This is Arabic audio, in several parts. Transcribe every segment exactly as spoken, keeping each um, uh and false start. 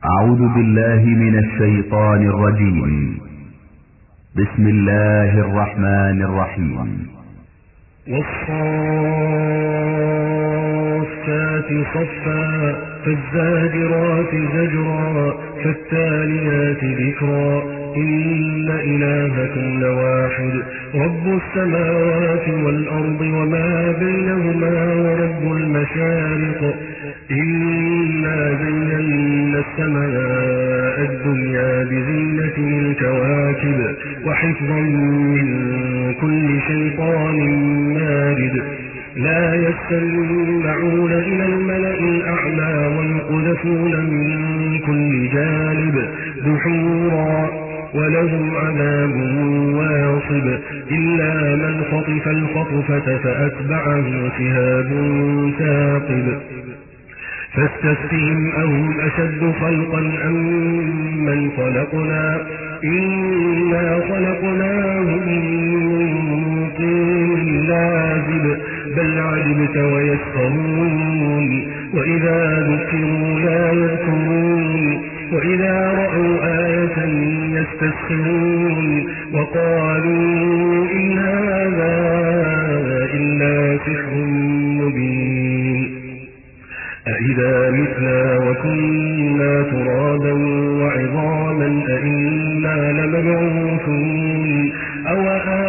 أعوذ بالله من الشيطان الرجيم. بسم الله الرحمن الرحيم. والصافات صفا فالزاجرات زجرا فالتاليات ذكرا إن إلهكم لواحد رب السماوات والأرض وما بينهما ورب المشارق إنا زينا السماء الدنيا بزينة الكواكب وحفظا من كل شيطان مارد لا يستمعون إلى الملأ الأعلى ويقذفون من كل جانب دحورا ولهم عذاب واصب إلا من خطف الخطفة فأتبعه شهاب ثاقب فاستفتهم أهم أشد خلقا أم من خلقنا إنا خلقناهم من طين لازب بل عجبت ويسخرون وإذا ذكروا لا يذكرون وإذا رأوا آية يستسخرون وقالوا إن هذا إلا سحر مبين أإذا متنا وكنا ترابا وعظاما أإنا لمبعوثون أو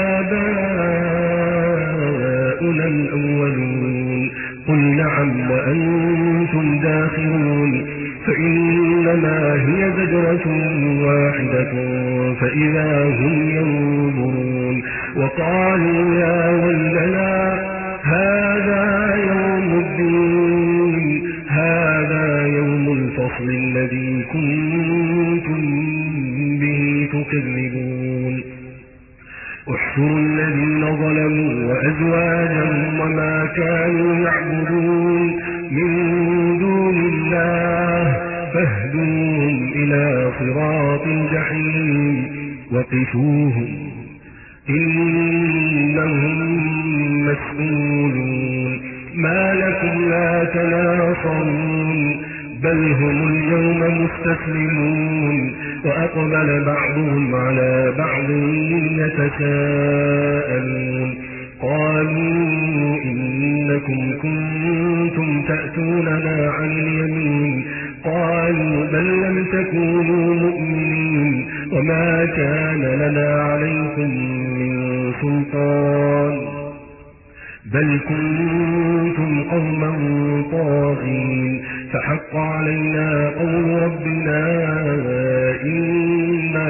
آباؤنا الأولون قل نعم وأنتم داخرون فإنما هي زجرة واحدة فإذا هم ينظرون وقالوا يا ويلنا هذا يوم الدين هذا يوم الفصل الذي كنتم به تكذبون احشروا الذين ظلموا وأزواجهم وما كانوا يعبدون من دون الله فاهدوهم إلى صراط الجحيم وقفوهم إنهم مسؤولون ما لكم لا تناصرون بل هم اليوم مستسلمون وأقبل بعضهم على بعض يتساءلون قالوا إنكم كنتم تأتوننا عن اليمين قالوا بل لم تكونوا مؤمنين وما كان لنا عليكم من سلطان بل كنتم قوما طاغين فحق علينا قول ربنا إنا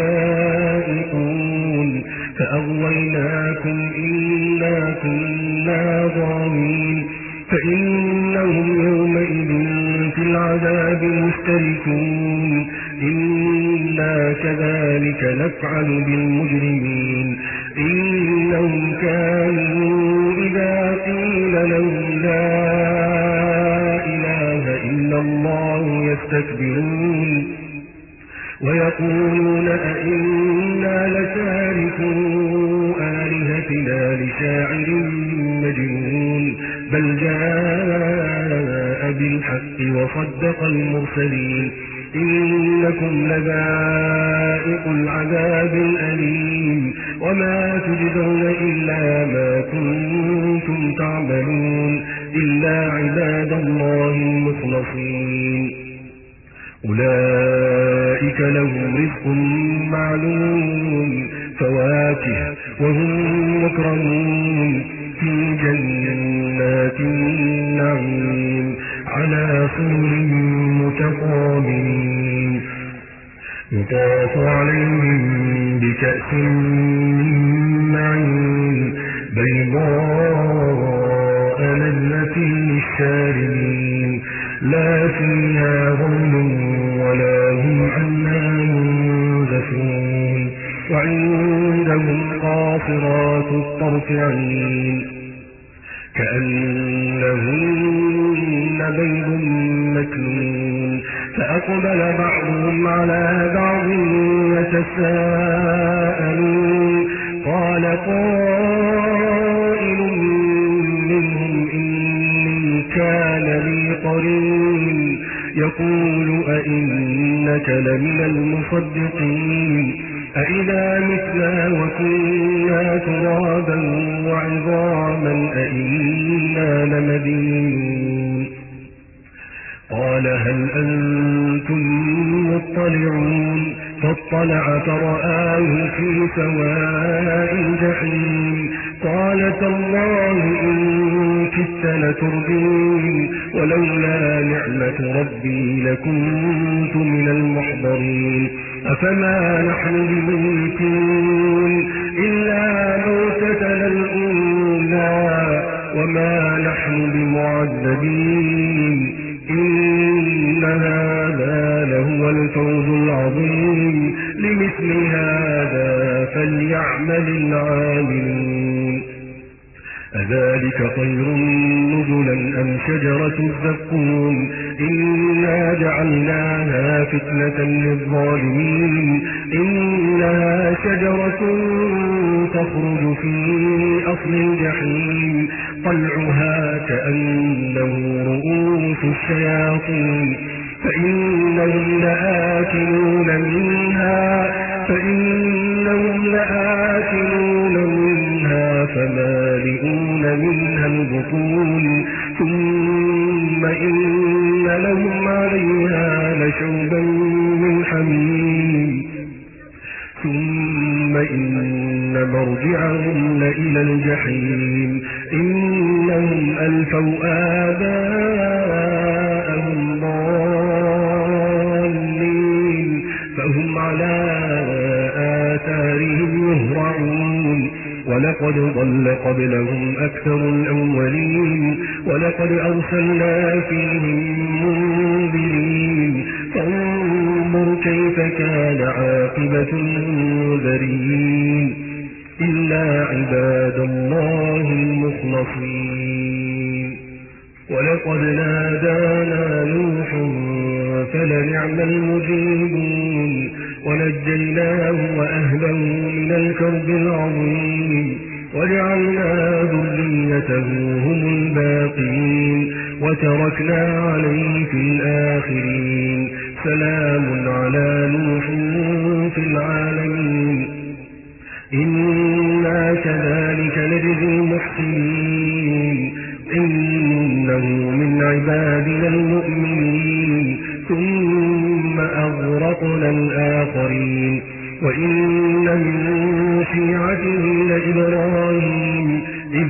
لذائقون فأغويناكم إنا كنا ظالمين فإنهم يومئذ في العذاب مشتركون إنا كذلك نفعل بالمجرمين إنهم كانوا إذا قيل لهم لا إله إلا الله يستكبرون ويقولون أئنا لتاركو آلهتنا لشاعر مجنون بل جاء بالحق وصدق المرسلين إنكم لذائق العذاب الأليم وما تجزون إلا ما كنتم تعملون إلا عباد الله المخلصين أولئك لهم رزق معلوم فواكه وهم مكرمون في جنات النعيم على سرر متقابلين يطاف عليهم بكأس من معين بيضاء لذة للشاربين لا فيها غول ولا هم عنها ينزفون وعندهم قاصرات الطرف عين كأنهن بيض مكنون فأقبل بعضهم على بعض يتساءلون قال قائل منهم إني كان لي قرين يقول أئنك لمن المصدقين أئذا متنا وكنا ترابا وعظاما أئنا لمدينون قال هل أنتم مطلعون فاطلع فرآه في سواء الجحيم قال تالله إن كدت لتردين ولولا نعمة ربي لكنت من المحضرين أفما نحن بميتين إلا موتتنا الأولى وما نحن بمعذبين إن هذا لهو الفوز العظيم لمثل هذا فليعمل العاملون أذلك خير نزلا أم شجرة الزقوم إنا جعلناها فتنة للظالمين إنها شجرة تخرج في أصل الجحيم طلعها كأنه رؤوس الشياطين فإنهم لآكلون منها فإنهم لآكلون منها فمالئون منها البطون ثم إن لهم عليها لشوبا من حميم ثم إن مرجعهم لإلى الجحيم إنهم ألفوا آباءهم ضالين فهم على آثارهم يهرعون ولقد ضل قبلهم أكثر الأولين ولقد أرسلنا فيهم منذرين فانظر كيف كان عاقبة المنذرين إلا عباد الله المخلصين ولقد نادانا نوح فلنعم المجيبون ونجيناه وأهله من الكرب العظيم وجعلنا ذريته هم الباقين وتركنا عليه في الآخرين سلام على نوح في العالمين إنا كذلك نجزي المحسنين إنه من عبادنا المؤمنين ثم أغرقنا الآخرين وإن من شيعته لإبراهيم إذ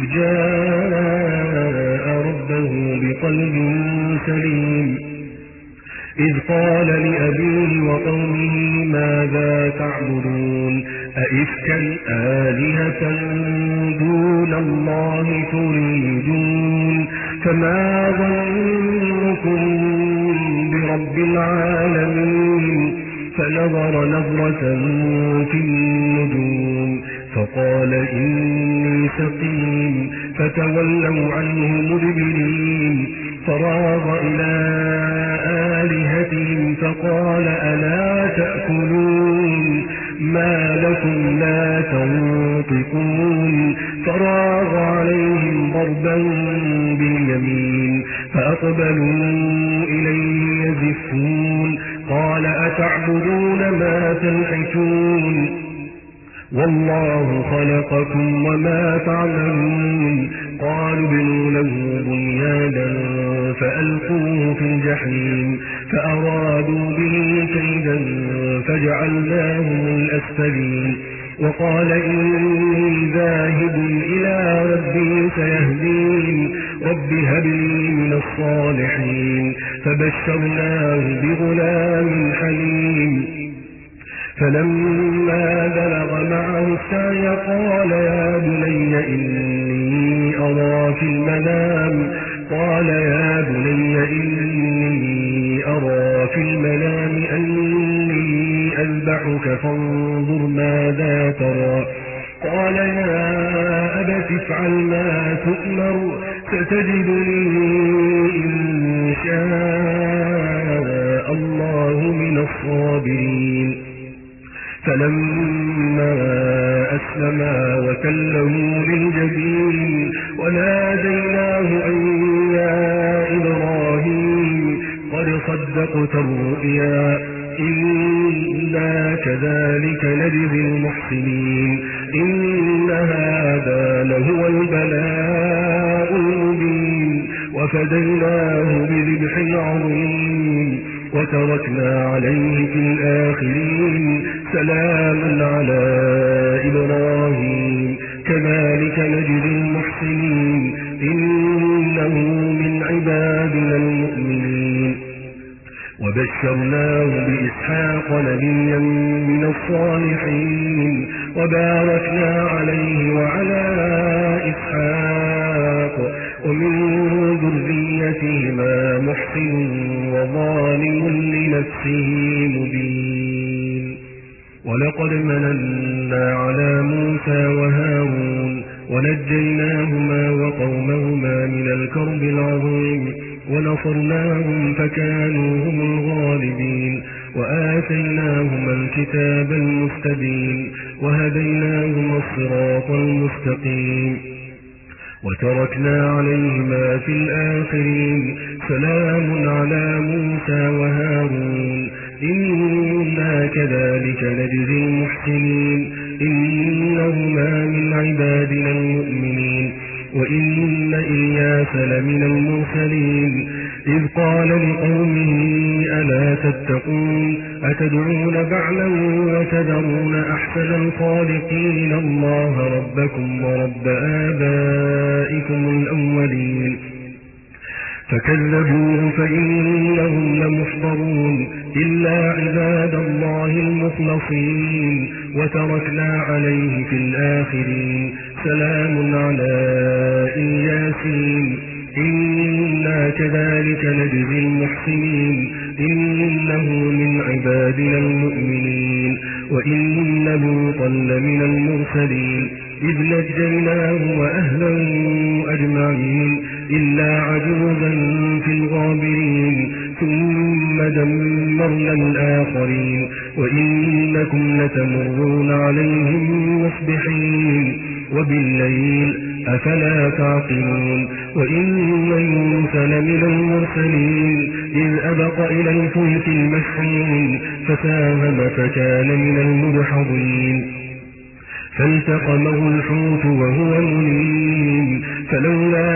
جاء ربه بقلب سليم إذ قال لأبيه وقومه ماذا تعبدون أئفكا آلهة دون الله تريدون فما ظنكم برب العالمين فنظر نظرة في النجوم فقال إني سقيم فتولوا عنه مدبرين فراغ إلى آلهتهم فقال ألا تأكلون ما لكم لا تنطقون فراغ عليهم ضربا باليمين فأقبلوا إليه يزفون قال أتعبدون ما تنحتون والله خلقكم وما تعملون قالوا ابنوا له بنيانا فألقوه في الجحيم فأرادوا به كيدا فجعلناهم الأسفلين وقال إني ذاهب إلى ربي سيهدين رب هب لي من الصالحين فبشرناه بغلام حليم فلما بلغ معه السعي قال يا بني إني أرى في المنام قال يا بني إني أرى في المنام أني أذبحك فانظر ماذا ترى قال يا أبت افعل ما تؤمر ستجدني إن شاء الله من الصابرين فلما أسلما وتله للجبين وناديناه أن يا إبراهيم قد وصدقت الرؤيا إنا كذلك نجزي المحسنين إن هذا لهو البلاء المبين وفديناه بذبح عظيم وتركنا عليه في الآخرين سلام على إبراهيم كذلك نجزي المحسنين إنه من عبادنا المؤمنين وبشرناه بإسحاق نبيا من الصالحين وباركنا عليه وعلى إسحاق ومن ذريتهما محسن وظالم لنفسه مبين ولقد مننا على موسى وهارون ونجيناهما وقومهما من الكرب العظيم ونصرناهم فكانوا هم الغالبين وآتيناهما الكتاب المستبين وهديناهما الصراط المستقيم وتركنا عليهما في الآخرين سلام على موسى وهارون إنا كذلك نجزي المحسنين إنهما من عبادنا المؤمنين وإن إلياس لمن المرسلين إذ قال لقومه ألا تتقون أتدعون بعلا وتذرون أحسن الخالقين الله ربكم ورب آبائكم الأولين فكذبوه فإنهم لمحضرون إلا عباد الله المخلصين وتركنا عليه في الآخرين سلام على إلياسين إنا كذلك نجزي المحسنين إنه من عبادنا المؤمنين وإن لوطا لمن المرسلين إذ نجيناه وأهله أجمعين إلا عجوزا في الغابرين ثم دمرنا الآخرين وإنكم لتمرون عليهم مصبحين وبالليل أفلا تعقلون وإن يونس لمن المرسلين إذ أبق إلى الفلك المشحون فساهم فكان من المدحضين فالتقمه الحوت وهو مليم فلولا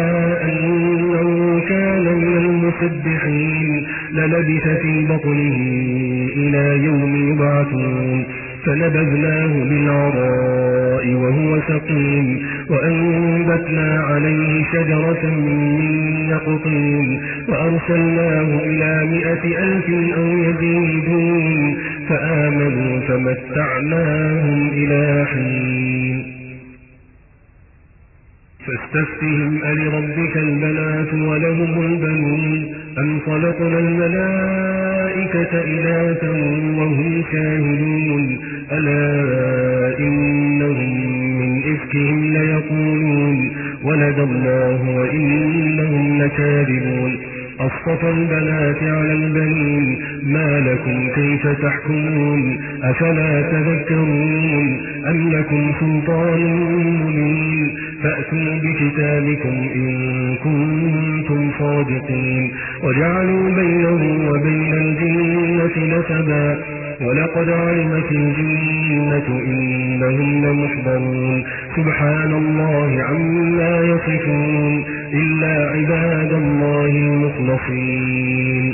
أنه كان من المسبحين للبث في بطنه إلى يوم يبعثون فنبذناه بالعراء وهو سقيم وأنبتنا عليه شجرة من يقطين وأرسلناه إلى مئة ألف أو يزيدون فآمنوا فمتعناهم إلى حين فاستفتهم ألربك البنات ولهم البنون أم خلقنا الملائكة إناثا وهم شاهدون ألا إنهم من إفكهم ليقولون ولد الله وإنهم لكاذبون أصطفى البنات على البنين ما لكم كيف تحكمون أفلا تذكرون أم لكم سلطان مبين فأتوا بكتابكم إن كنتم صادقين وجعلوا بينه وبين الجنة نسبا ولقد علمت الجنة إنهم لمحضرون سبحان الله عما يصفون إلا عباد الله المخلصين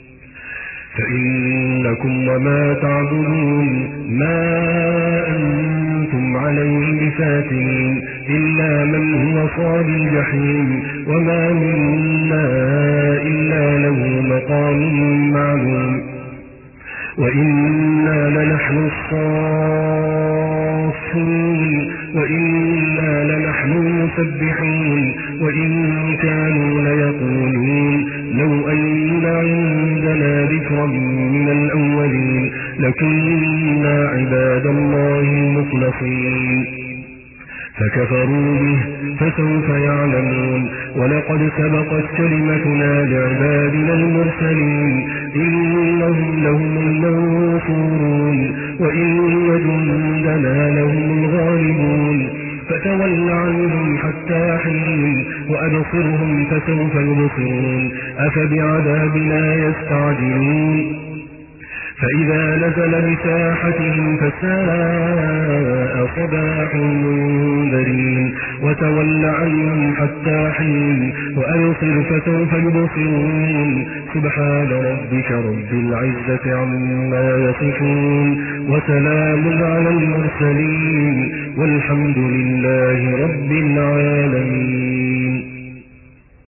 فإنكم وما تعبدون ما أنتم عليه بفاتنين إلا من هو صال الجحيم وما منا إلا له مقام معلوم وإنا لنحن الصافون وإنا لنحن المسبحون وإن كانوا ليقولون لو أن عندنا ذكرا من الأولين لكنا عباد الله المخلصين فكفروا به فسوف يعلمون ولقد سبقت كلمتنا لعبادنا المرسلين إنهم لهم المنصورون وإن جندنا لهم الغالبون فتول عنهم حتى حين وأبصرهم فسوف يبصرون أفبعذابنا يستعجلون فإذا نزل بساحتهم فساء صباح المنذرين وتول عنهم حتى حين وأبصر فسوف يبصرون سبحان ربك رب العزة عما يصفون وسلام على المرسلين والحمد لله رب العالمين.